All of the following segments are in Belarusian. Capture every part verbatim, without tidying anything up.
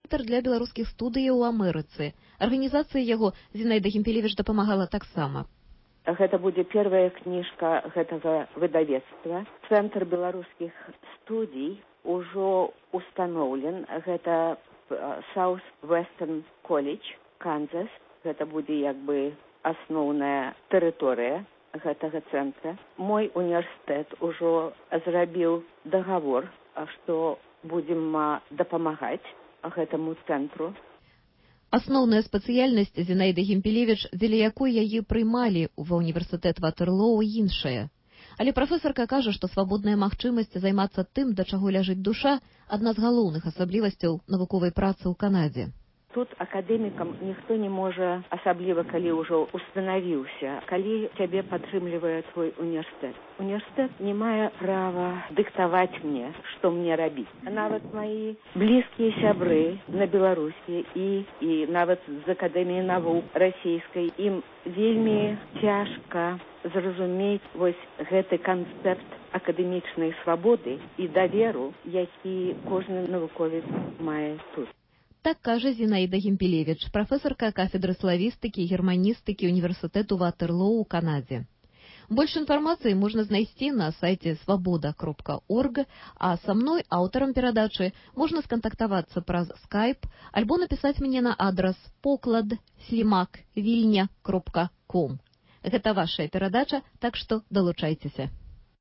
дырэктар для беларускіх студыяў у Амерыцы. Арганізацыі яго Зінаіда Гімпелевіч дапамагала таксама. Гэта будзе первая кніжка гэтага выдавецтва. Цэнтр беларускіх студій ужо установлен. Гэта South Western College, Канзас. Гэта будзе як бы асноўная тэрыторыя гэтага цэнтра. Мой універсітэт ужо зрабіў дагавор, што будзем дапамагаць гэтаму цэнтру. Асноўная спецыяльнасць Зінаіды Гімпелевіч, дзеля якой яе прымалі ва ўніверсітэт Ватерлоу, іншая. Але прафесарка кажа, што свабодная магчымасць займацца тым, да чаго ляжыць душа, адна з галоўных асаблівасцяў навуковай працы ў Канадзе. Тут акадэмікам ніхто не можа, асабліва калі ўжо устанавіўся, калі цябе падтрымлівае твой універсітэт. Універсітэт не мае права дыктаваць мне, што мне рабіць. Нават мои блізкія сябры на Беларусі і, і нават з Акадэміі навук расійскай, ім вельмі цяжка зразумець вось гэты канцэпт акадэмічнай свабоды і даверу, які кожны навуковец мае тут. Так кажа Зінаіда Гімпелевіч, прафесарка кафедры славістыкі і германістыкі універсітэту Ватерлоу у Канадзе. Больш інфармацыі можна знайсці на сайце свабода кропка орг, а са мной, аўтарам перадачы, можна скантактавацца праз скайп альбо напісаць мне на адрас поклад слімак вільня кропка ком. Гэта вашая перадача, так што далучайцеся.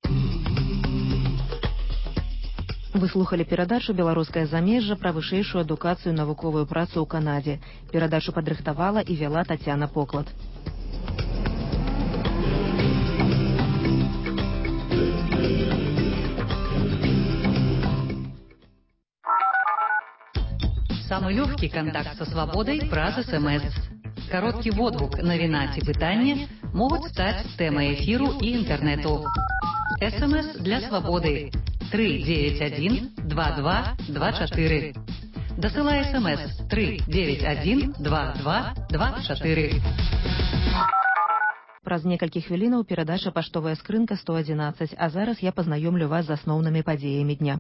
Вы слухали перадачу «Беларускае замежжа» пра вышэйшую адукацыю і навуковую працу ў Канадзе. Перадачу падрыхтавала і вяла Тацяна Поклад. Самый легкий контакт со свободой праз СМС. Короткий водгук, навіна ці пытанне могуць стаць тэмай эфіру і інтэрнэту. СМС для свободы. три девять один два два два четыре. Досылай СМС три девять один два два два четыре. Праз некалькі хвілінаў перадача «Паштовая скрынка сто адзінаццаць», а зараз я пазнаёмлю вас з асноўнымі падзеямі дня.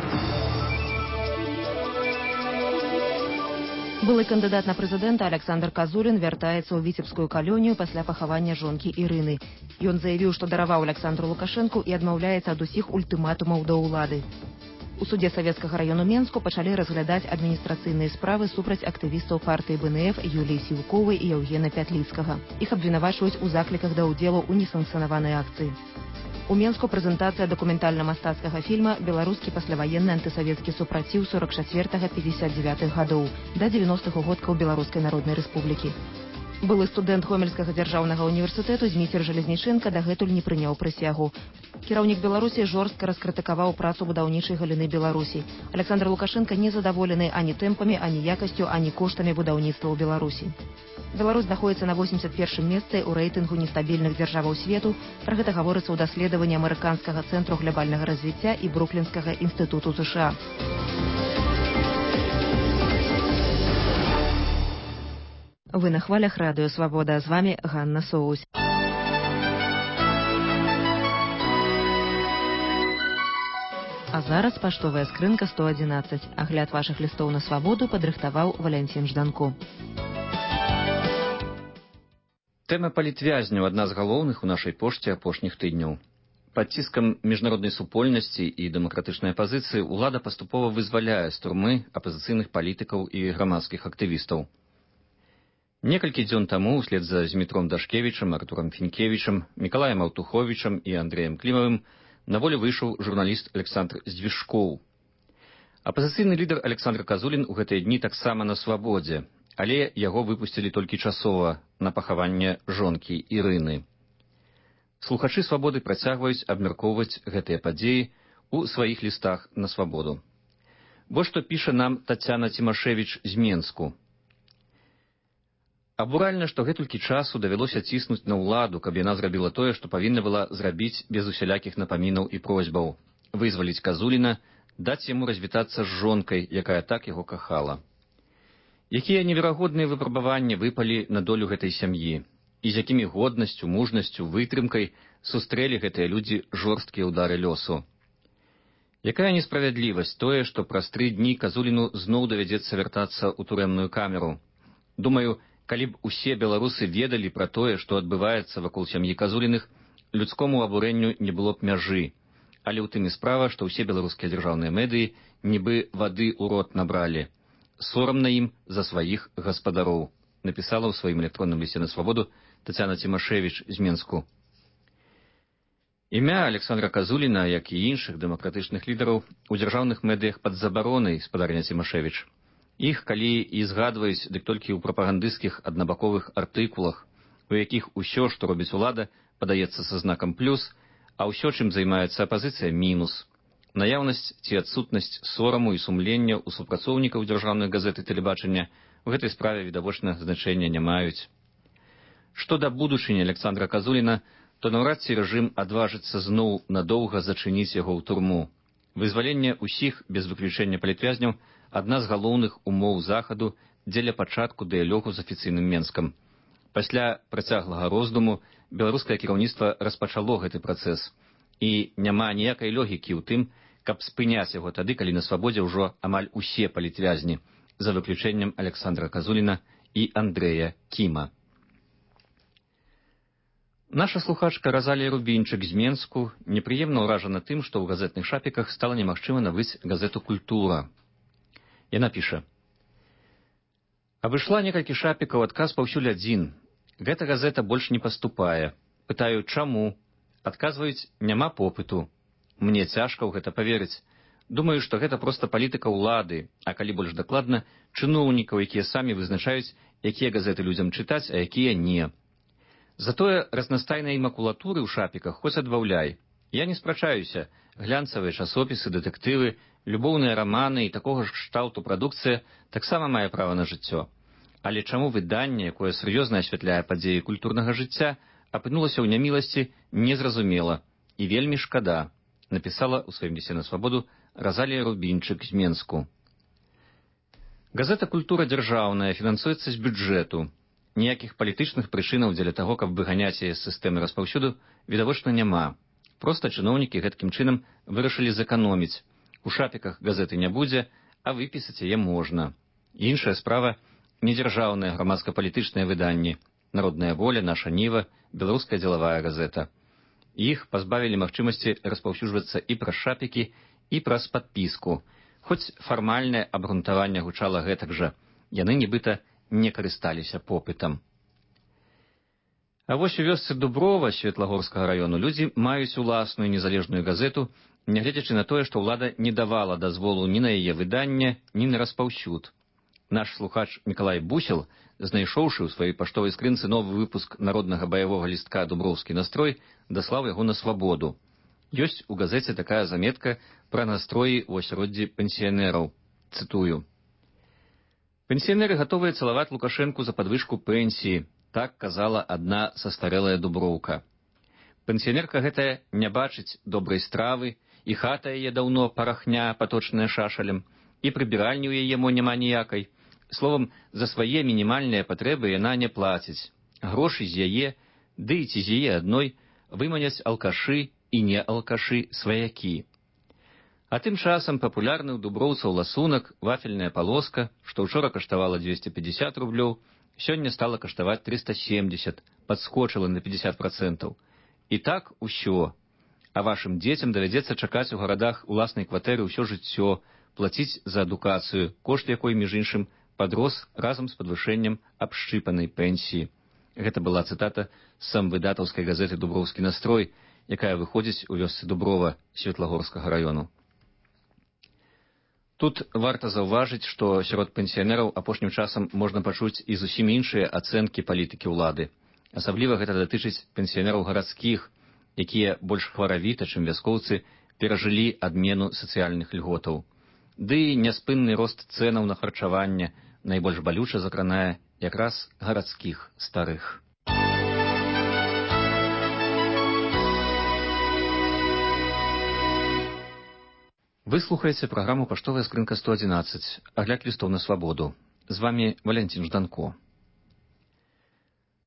Былы кандыдат на прэзідэнта Александр Казулін вяртаецца ў віцебскую калонію пасля пахавання жонкі Ірыны. Ён заявіў, што дараваў Александру Лукашэнку і адмаўляецца ад усіх ультыматумаў да ўлады. У судзе Савецкага раёну Менску пачалі разглядаць адміністрацыйныя справы супраць актывістаў партыі БНФ Юліі Сіўковай і Яўгена Пятліцкага. Іх абвінавачваюць у закліках да ўдзелу ў несанкцыянаванай акцыі. У Менску прэзентацыя дакументальна-мастацкага фільма «Беларускі пасляваенны антысавецкі супраціў сорок чацвёртага - пятьдесят девятых гадоў да дзевяностых годкаў Беларускай Народнай Рэспублікі». Былы студэнт Гомельскага дзяржаўнага універсітэту Зміцер Жалезніченка дагэтуль не прыняў прысягу. Кіраўнік Беларусі жорстка раскрытыкаваў працу будаўнічай галіны Беларусі. Александр Лукашенко не задаволены ані тэмпамі, ані якасцю, ані коштамі будаўніцтва ў Беларусі. Беларусь знаходзіцца на восемьдесят первым месцы ў рэйтынгу нестабільных дзяржаваў свету. Пра гэта гаворыцца ў даследаванні амерыканскага цэнтру глябальнага развіцця і Бруклінскага інстытуту США. Вы на хвалях радыё «Свабода», з вами Ганна Соусь. А зараз паштовая скрынка сто адзінаццаць. Агляд вашых лістоў на свабоду падрыхтаваў Валянцін Жданко. Тэма палітвязняў адна з галоўных у нашай пошце апошніх тыдняў. Пад ціскам міжнароднай супольнасці і дэмакратычнай апазіцыі ўлада паступова вызваляе з турмы апазіцыйных палітыкаў і грамадскіх актывістаў. Некалькі дзён таму, услед за Змітром Дашкевічам, Артурам Фінкевічам, Мікалаем Аўтуховічам і Андрэем Клімавым на волю выйшаў журналіст Александр Здвижкоў. Апазіцыйны лідар Александр Казулін у гэтыя дні таксама на свабодзе, але яго выпусцілі толькі часова на пахаванне жонкі Ірыны. Слухачы свабоды працягваюць абмяркоўваць гэтыя падзеі ў сваіх лістах на свабоду. Вось што піша нам Тацяна Цімашевіч з Менску. Абуральна, што гэтулькі часу давялося ціснуць на ўладу, каб яна зрабіла тое, што павінна была зрабіць без усялякіх напамінаў і просьбаў. Вызваліць Казуліна, даць яму развітацца з жонкай, якая так яго кахала. Якія неверагодныя выпрабаванні выпалі на долю гэтай сям'і, і з якімі годнасцю, мужнасцю, вытрымкай сустрэлі гэтыя людзі жорсткія ўдары лёсу. Якая несправядлівасць тое, што праз тры дні Казуліну зноў давядзецца вяртацца ў турэмную камеру. Думаю, калі б усе беларусы ведалі пра тое, што адбываецца вакол сям'і Казуліных, людскому абурэнню не было б мяжы. Але ў тым і справа, што ўсе беларускія дзяржаўныя медыі нібы вады ў рот набралі. Сорамна ім за сваіх гаспадароў, напісала ў сваім электронным лісце на свабоду Тацяна Цімашэвіч з Менску. Імя Александра Казуліна, як і іншых дэмакратычных лідараў, у дзяржаўных медыях пад забаронай, спадарня Цімашэвіч. Іх, калі і згадваюць, дык толькі ў прапагандысцкіх аднабаковых артыкулах, у якіх усё, што робіць улада, падаецца са знакам плюс, а ўсё, чым займаецца апазіцыя, мінус. Наяўнасць ці адсутнасць сораму і сумлення ў супрацоўнікаў дзяржаўных газет і тэлебачання у гэтай справе відавочна значэння не маюць. Што да будучыні Александра Казуліна, то наўрад ці рэжым адважыцца зноў надоўга зачыніць яго ў турму. Вызваленне ўсіх, без выключэння палітвязняў, адна з галоўных умоў захаду дзеля пачатку дыялогу з афіцыйным Менскам. Пасля працяглага роздуму беларускае кіраўніцтва распачало гэты працэс, і няма ніякай логікі ў тым, каб спыняць яго тады, калі на свабодзе ўжо амаль усе палітвязні, за выключэнням Александра Казуліна і Андрэя Кіма. Наша слухачка Разалія Рубінчык з Менску непрыемна ўражана тым, што ў газетных шапіках стала немагчыма набыць газету «Культура». Яна піша: «Абышла некалькі шапікаў, адказ паўсюль адзін. Гэта газета больш не паступае. Пытаю, чаму? Адказваюць, няма попыту. Мне цяжка ў гэта паверыць. Думаю, што гэта проста палітыка ўлады, а калі больш дакладна, чыноўнікаў, якія самі вызначаюць, якія газеты людзям чытаць, а якія не. Затое разнастайнай макулатуры ў шапіках хоць адбаўляй. Я не спрачаюся, глянцавыя часопісы, дэтэктывы, любоўныя раманы і такога ж кшталту прадукцыя таксама мае права на жыццё. Але чаму выданне, якое сур'ёзна асвятляе падзеі культурнага жыцця, апынулася ў няміласці, незразумела і вельмі шкада, напісала ў сваім лісце на свабоду Разалія Рубінчык з Менску. Газета «Культура» дзяржаўная, фінансуецца з бюджэту. Ніякіх палітычных прычынаў дзеля таго, каб выганяць яе з сістэмы распаўсюду, відавочна няма. Проста чыноўнікі гэткім чынам вырашылі зэканоміць. У шапіках газеты не будзе, а выпісаць яе можна. Іншая справа – недзяржаўныя грамадска-палітычныя выданні. Народная воля, наша ніва, беларуская дзелавая газета. Іх пазбавілі магчымасці распаўсюджвацца і праз шапікі, і праз падпіску. Хоць фармальнае абгрунтаванне гучала гэтак жа. Яны нібыта не карысталіся попытам. А вось у вёсцы Дуброва Светлагорскага раёну людзі маюць уласную незалежную газету, нягледзячы на тое, што ўлада не давала дазволу ні на яе выданне, ні на распаўсюд. Наш слухач Мікалай Бусел, знайшоўшы ў сваёй паштовай скрынцы новы выпуск народнага баявога лістка «Дуброўскі настрой», даслаў яго на свабоду. Ёсць у газеце такая заметка пра настроі ў асяроддзі пенсіянераў. Цытую. «Пенсіянеры гатовыя цалаваць Лукашэнку за падвышку пенсіі», так казала адна састарэлая дуброўка. Пенсіянерка гэтая не бачыць добрай стравы, і хата яе даўно парахня, паточная шашалем, і прыбіральні ў яе мо няма ніякай. Словам, за свае мінімальныя патрэбы яна не плаціць. Грошы з яе, ды і ці з яе адной, выманяць алкашы і не алкашы сваякі. А тым часам папулярны ў дуброўцаў ласунак, вафельная палоска, што ўчора каштавала дзвесце пятьдесят рублёў, сёння стала каштаваць трыста семьдесят, падскочыла на пятьдесят процентаў. І так усё. А вашым дзецям давядзецца чакаць у гарадах уласнай кватэры ўсё жыццё, плаціць за адукацыю, кошт якой, між іншым, падрос разам з падвышэннем абшчыпанай пенсіі. Гэта была цытата з самвыдатаўскай газеты «Дуброўскі настрой», якая выходзіць у вёсцы Дуброва Светлагорскага раёну. Тут варта заўважыць, што сярод пенсіянераў апошнім часам можна пачуць і зусім іншыя ацэнкі палітыкі ўлады. Асабліва гэта датычыць пенсіянераў гарадскіх, якія больш хваравіта, чым вяскоўцы, перажылі адмену сацыяльных льготаў. Ды і няспынны рост цэнаў на харчаванне найбольш балюча закранае якраз гарадскіх старых. Вы слухаеце праграму «Паштовая скрынка сто адзінаццаць», агляд лістоў на свабоду. З вамі Валянцін Жданко.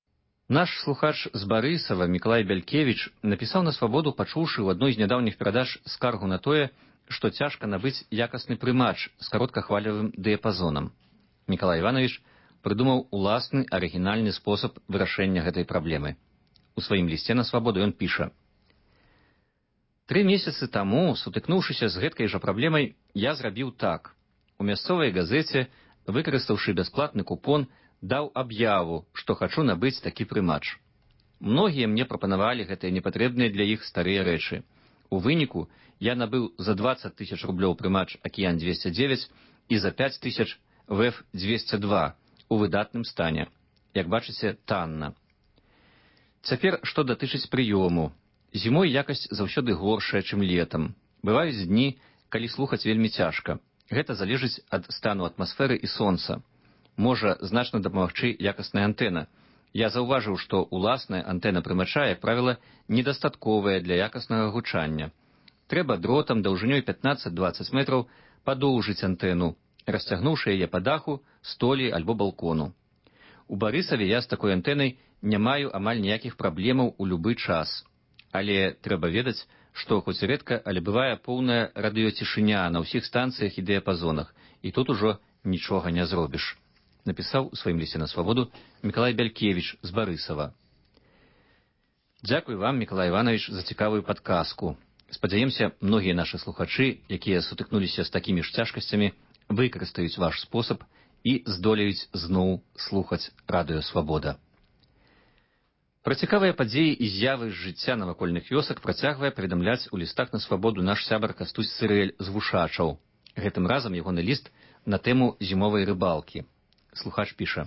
Наш слухач з Барысава Мікалай Бялькевіч напісаў на свабоду, пачуўшы ў адной з нядаўніх перадач скаргу на тое, што цяжка набыць якасны прымач з кароткахвалевым дыяпазонам. Мікалай Іванович прыдумаў уласны арыгінальны спосаб вырашэння гэтай праблемы. У сваім лісце на свабоду ён піша: «Тры месяцы таму, сутыкнуўшыся з гэткай жа праблемай, я зрабіў так. У мясцовай газеце, выкарыстаўшы бясплатны купон, даў аб'яву, што хачу набыць такі прымач. Многія мне прапанавалі гэтыя непатрэбныя для іх старыя рэчы. У выніку я набыў за дваццаць тысяч рублёў прымач «Акіян двесце дзевяць» і за пяць тысяч «вэ эф двесце два» у выдатным стане. Як бачыце, танна. Цяпер, што датычыць прыёму. Зімой якасць заўсёды горшая, чым летам. Бываюць дні, калі слухаць вельмі цяжка. Гэта залежыць ад стану атмасферы і сонца. Можа значна дапамагчы якасная антэна. Я заўважыў, што уласная антэна прымача, як правіла, недастатковая для якаснага гучання. Трэба дротам даўжынёй пятнаццаць-дваццаць метраў падоўжыць антэну, расцягнуўшы яе па даху, столі альбо балкону. У Барысаве я з такой антэнай не маю амаль ніякіх праблемаў у любы час. Але трэба ведаць, што хоць рэдка, але бывае поўная радыёцішыня на ўсіх станцыях і дыяпазонах, і тут ужо нічога не зробіш», напісаў у сваім лісце на свабоду Мікалай Бялькевіч з Барысава. Дзякуй вам, Мікалай Іванович, за цікавую падказку. Спадзяемся, многія нашы слухачы, якія сутыкнуліся з такімі ж цяжкасцямі, выкарыстаюць ваш спосаб і здолеюць зноў слухаць радыё «Свабода». Пра цікавыя падзеі і з'явы з жыцця навакольных вёсак працягвае паведамляць у лістах на свабоду наш сябар Кастусь Цырэль з Вушачаў. Гэтым разам ягоны ліст на тэму зімовай рыбалкі. Слухач піша: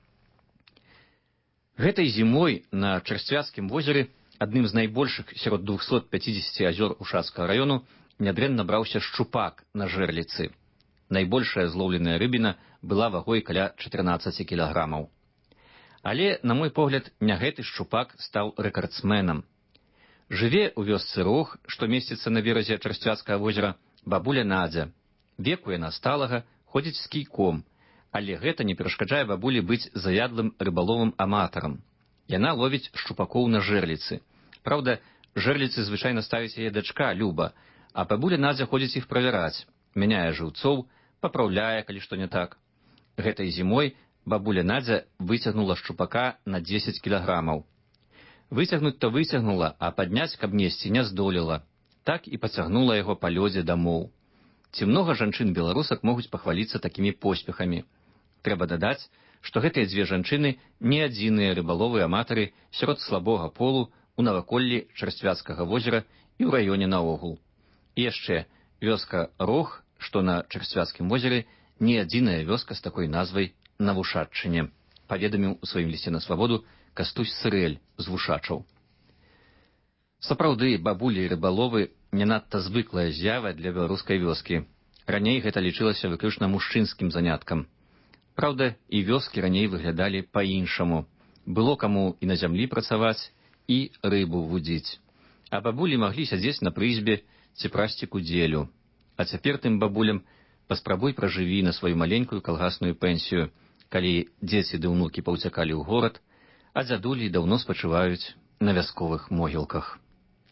«Гэтай зімой на Чарсцвяцкім возеры, адным з найбольшых сярод двухсот пяцідзесяці азёр Ушацкага раёну, нядрэнна браўся шчупак на жэрліцы. Найбольшая злоўленая рыбіна была вагой каля чатырнаццаці кілаграмаў. Але, на мой погляд, не гэты шчупак стаў рэкардсменам. Жыве ў вёсцы Рог, што месціцца на беразе Чарсцвяцкага возера, бабуля Надзя. Веку яна сталага, ходзіць з кійком, але гэта не перашкаджае бабулі быць заядлым рыбаловым аматарам. Яна ловіць шчупакоў на жэрліцы. Праўда, жэрліцы звычайна ставіць яе дачка Люба, а бабуля Надзя ходзіць іх правяраць, мяняе жыўцоў, папраўляе, калі што не так. Гэтай зімой бабуля Надзя выцягнула шчупака на дзесяць кілаграмаў. Выцягнуць-то выцягнула, а падняць, каб несці, не здолела. Так і пацягнула яго па лёдзе дамоў. Ці многа жанчын-беларусак могуць пахваліцца такімі поспехамі. Трэба дадаць, што гэтыя дзве жанчыны не адзіныя рыбаловыя аматары сярод слабога полу у наваколлі Чарсцвяцкага возера і ў раёне наогул. І яшчэ, вёска Рог, што на Чарсцвяцкім возеры, не адзіная вёска з такой назвай на Вушаччыне, паведаміў у сваім лісце на свабоду Кастусь Цырэль з Вушачаў. Сапраўды, бабулі і рыбаловы не надта звыклая з'ява для беларускай вёскі. Раней гэта лічылася выключна мужчынскім заняткам. Праўда, і вёскі раней выглядалі па-іншаму. Было каму і на зямлі працаваць, і рыбу вудзіць. А бабулі маглі сядзець на прызбе ці прасці кудзелю. А цяпер тым бабулям паспрабуй пражыві на сваю маленькую калгасную пенсію, калі дзеці ды ўнукі паўцякалі ў горад, а дзядулі даўно спачываюць на вясковых могілках.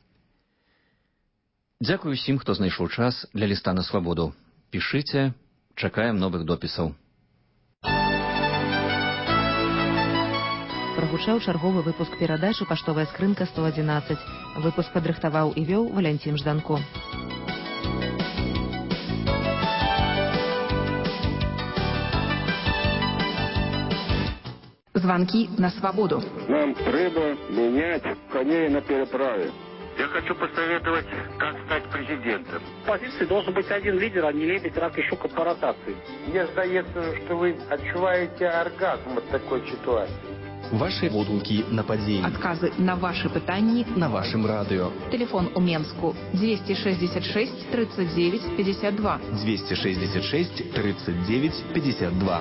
Дзякуй усім, хто знайшоў час для ліста на свабоду. Пішыце, чакаем новых допісаў. Прагучаў чарговы выпуск перадачы «Паштовая скрынка сто адзінаццаць». Выпуск падрыхтаваў і вёў Валянцін Жданко. Звонки на свободу. Нам треба менять коней на переправе. Я хочу посоветовать, как стать президентом. В позиции должен быть один лидер, а не лебедь, рак и щука по ротации. Мне сдается, что вы отчуваете оргазм от такой ситуации. Ваши водгуки на падзеі. Адказы на ваши пытанні на вашым радыё. Телефон у Менску двести шестьдесят шесть тридцать девять пятьдесят два. двести шестьдесят шесть тридцать девять пятьдесят два.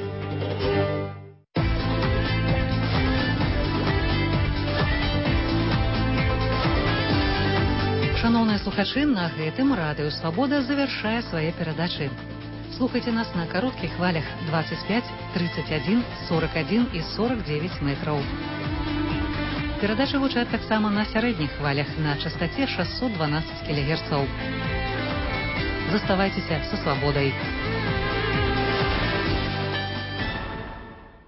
Шановныя слухачы, на гэтым радыё «Свабода» завяршае свае перадачы. Слухайте нас на коротких хвалях двадцать пять, тридцать один, сорок один и сорок девять метров. Перадачы гучаць таксама на сярэдніх хвалях на частаце шестьсот двенадцать килогерцаў. Заставайцеся са свабодай.